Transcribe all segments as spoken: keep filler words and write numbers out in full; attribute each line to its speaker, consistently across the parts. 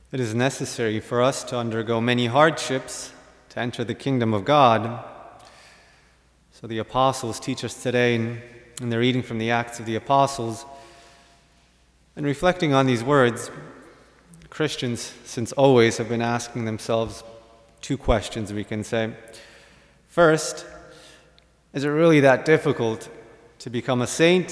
Speaker 1: It is necessary for us to undergo many hardships to enter the kingdom of God. So the apostles teach us today in, in their reading from the Acts of the Apostles. And reflecting on these words, Christians, since always, have been asking themselves two questions, we can say. First, is it really that difficult to become a saint?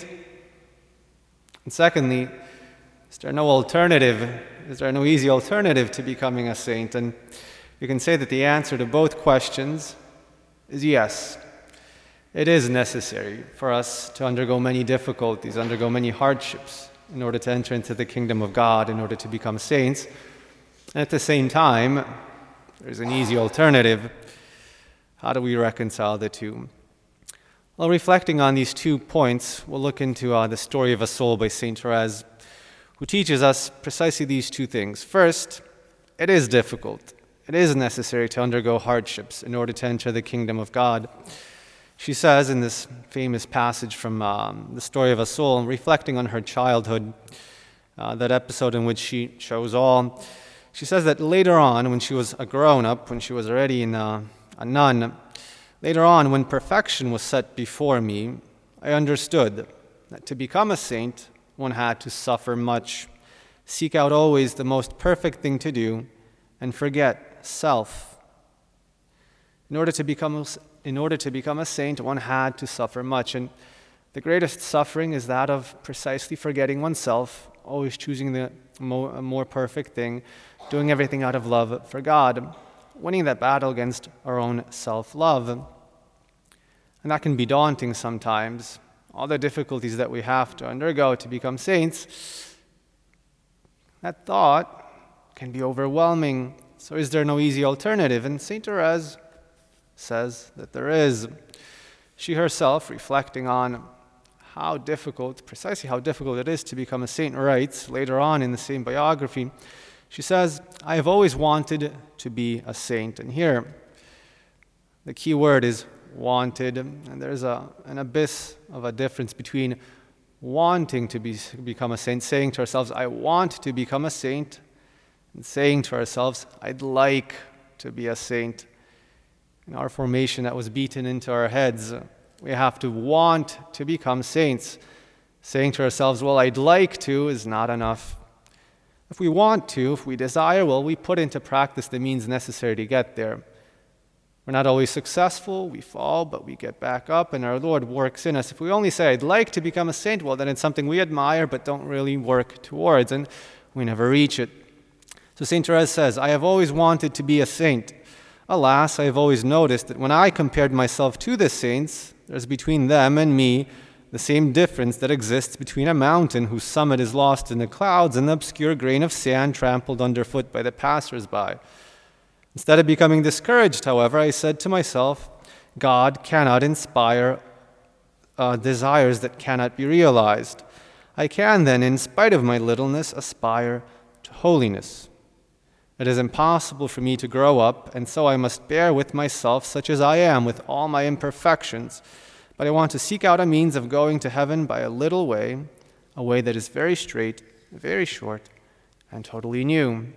Speaker 1: And secondly, is there no alternative? Is there no easy alternative to becoming a saint? And you can say that the answer to both questions is yes. It is necessary for us to undergo many difficulties, undergo many hardships in order to enter into the kingdom of God, in order to become saints. And at the same time, there's an easy alternative. How do we reconcile the two? Well, reflecting on these two points, we'll look into uh, the story of a soul by Saint Therese, who teaches us precisely these two things. First, it is difficult. It is necessary to undergo hardships in order to enter the kingdom of God. She says in this famous passage from um, the story of a soul, reflecting on her childhood, uh, that episode in which she shows all, she says that later on, when she was a grown-up, when she was already in a, a nun, later on, when perfection was set before me, I understood that to become a saint, one had to suffer much, seek out always the most perfect thing to do, and forget self. In order to become, in order to become a saint, one had to suffer much, and the greatest suffering is that of precisely forgetting oneself, always choosing the more, more perfect thing, doing everything out of love for God, winning that battle against our own self-love. And that can be daunting sometimes. All the difficulties that we have to undergo to become saints, that thought can be overwhelming. So is there no easy alternative? And Saint Therese says that there is. She herself, reflecting on how difficult, precisely how difficult it is to become a saint, writes later on in the same biography, she says, I have always wanted to be a saint. And here, the key word is wanted, and there's a, an abyss of a difference between wanting to be, become a saint, saying to ourselves, I want to become a saint, and saying to ourselves, I'd like to be a saint. In our formation that was beaten into our heads, we have to want to become saints. Saying to ourselves, well, I'd like to is not enough. If we want to, if we desire, well, we put into practice the means necessary to get there. We're not always successful, we fall, but we get back up, and our Lord works in us. If we only say, I'd like to become a saint, well, then it's something we admire but don't really work towards, and we never reach it. So Saint Therese says, I have always wanted to be a saint. Alas, I have always noticed that when I compared myself to the saints, there's between them and me the same difference that exists between a mountain whose summit is lost in the clouds and the obscure grain of sand trampled underfoot by the passers-by. Instead of becoming discouraged, however, I said to myself, God cannot inspire uh, desires that cannot be realized. I can then, in spite of my littleness, aspire to holiness. It is impossible for me to grow up, and so I must bear with myself such as I am, with all my imperfections. But I want to seek out a means of going to heaven by a little way, a way that is very straight, very short, and totally new.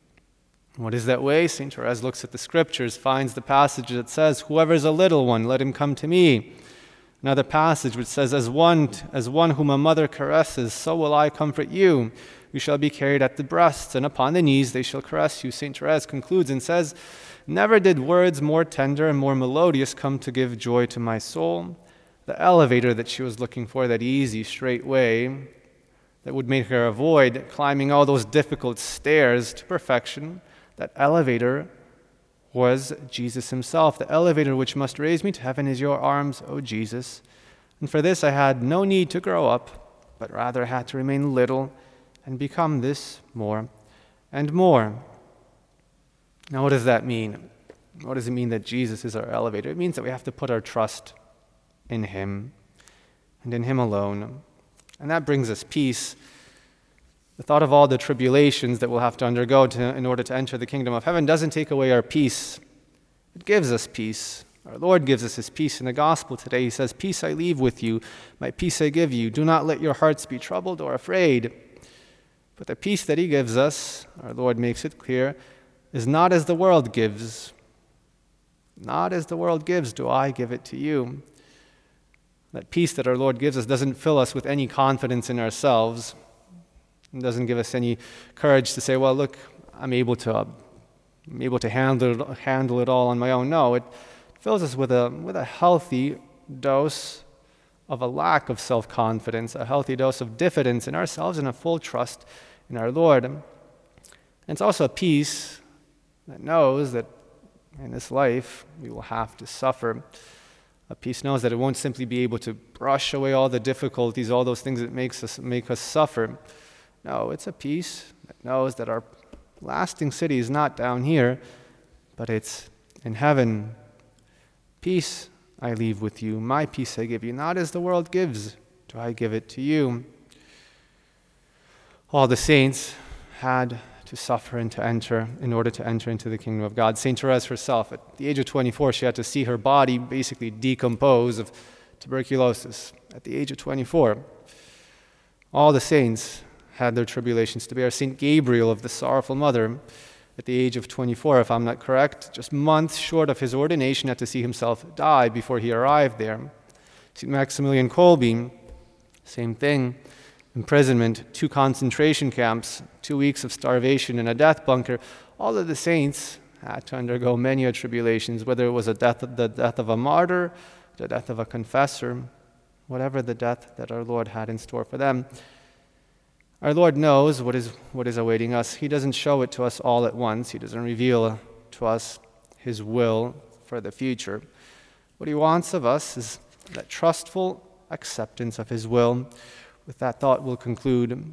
Speaker 1: What is that way? Saint Therese looks at the scriptures, finds the passage that says, whoever is a little one, let him come to me. Another passage which says, as one, as one whom a mother caresses, so will I comfort you. You shall be carried at the breasts, and upon the knees they shall caress you. Saint Therese concludes and says, never did words more tender and more melodious come to give joy to my soul. The elevator that she was looking for, that easy, straight way, that would make her avoid climbing all those difficult stairs to perfection, that elevator was Jesus himself. The elevator which must raise me to heaven is your arms, O Jesus. And for this I had no need to grow up, but rather had to remain little and become this more and more. Now, what does that mean? What does it mean that Jesus is our elevator? It means that we have to put our trust in him and in him alone. And that brings us peace. The thought of all the tribulations that we'll have to undergo to, in order to enter the kingdom of heaven doesn't take away our peace. It gives us peace. Our Lord gives us his peace in the gospel today. He says, peace I leave with you, my peace I give you. Do not let your hearts be troubled or afraid. But the peace that he gives us, our Lord makes it clear, is not as the world gives. Not as the world gives do I give it to you. That peace that our Lord gives us doesn't fill us with any confidence in ourselves. It doesn't give us any courage to say, well, look, I'm able to, uh, I'm able to handle it, handle it all on my own. No, it fills us with a, with a healthy dose of a lack of self-confidence, a healthy dose of diffidence in ourselves and a full trust in our Lord. And it's also a peace that knows that in this life we will have to suffer. A peace knows that it won't simply be able to brush away all the difficulties, all those things that makes us make us suffer. No, it's a peace that knows that our lasting city is not down here, but it's in heaven. Peace I leave with you, my peace I give you, not as the world gives, do I give it to you. All the saints had to suffer and to enter in order to enter into the kingdom of God. Saint Therese herself, at the age of twenty-four, she had to see her body basically decompose of tuberculosis at the age of twenty-four. All the saints had their tribulations to bear. Saint Gabriel of the Sorrowful Mother, at the age of twenty-four, if I'm not correct, just months short of his ordination, had to see himself die before he arrived there. Saint Maximilian Kolbe, same thing. Imprisonment, two concentration camps, two weeks of starvation in a death bunker. All of the saints had to undergo many tribulations, whether it was a death, the death of a martyr, the death of a confessor, whatever the death that our Lord had in store for them. Our Lord knows what is, what is awaiting us. He doesn't show it to us all at once. He doesn't reveal to us his will for the future. What he wants of us is that trustful acceptance of his will. With that thought, we'll conclude.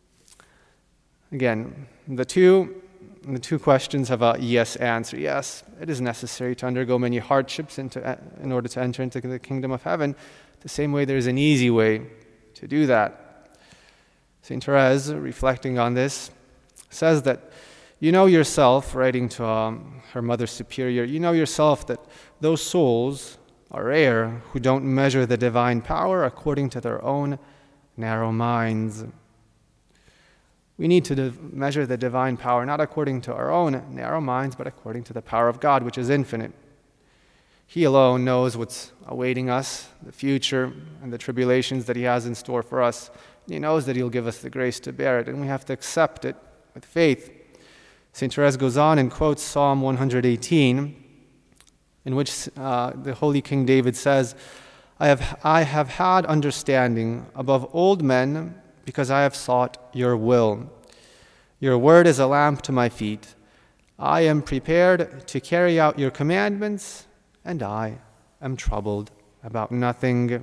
Speaker 1: Again, the two, the two questions have a yes answer. Yes, it is necessary to undergo many hardships into, in order to enter into the kingdom of heaven. The same way there's an easy way to do that. Saint Therese, reflecting on this, says that you know yourself, writing to um, her Mother Superior, you know yourself that those souls are rare who don't measure the divine power according to their own narrow minds. We need to div- measure the divine power not according to our own narrow minds, but according to the power of God, which is infinite. He alone knows what's awaiting us, the future, and the tribulations that he has in store for us. He knows that he'll give us the grace to bear it, and we have to accept it with faith. Saint Therese goes on and quotes Psalm one eighteen, in which uh, the Holy King David says, I have, I have had understanding above old men because I have sought your will. Your word is a lamp to my feet. I am prepared to carry out your commandments, and I am troubled about nothing.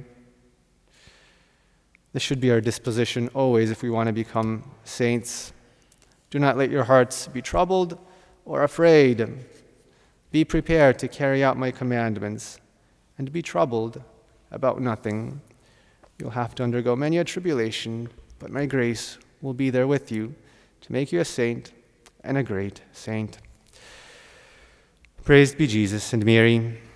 Speaker 1: This should be our disposition always if we want to become saints. Do not let your hearts be troubled or afraid. Be prepared to carry out my commandments, and be troubled about nothing. You'll have to undergo many a tribulation, but my grace will be there with you to make you a saint and a great saint. Praised be Jesus and Mary.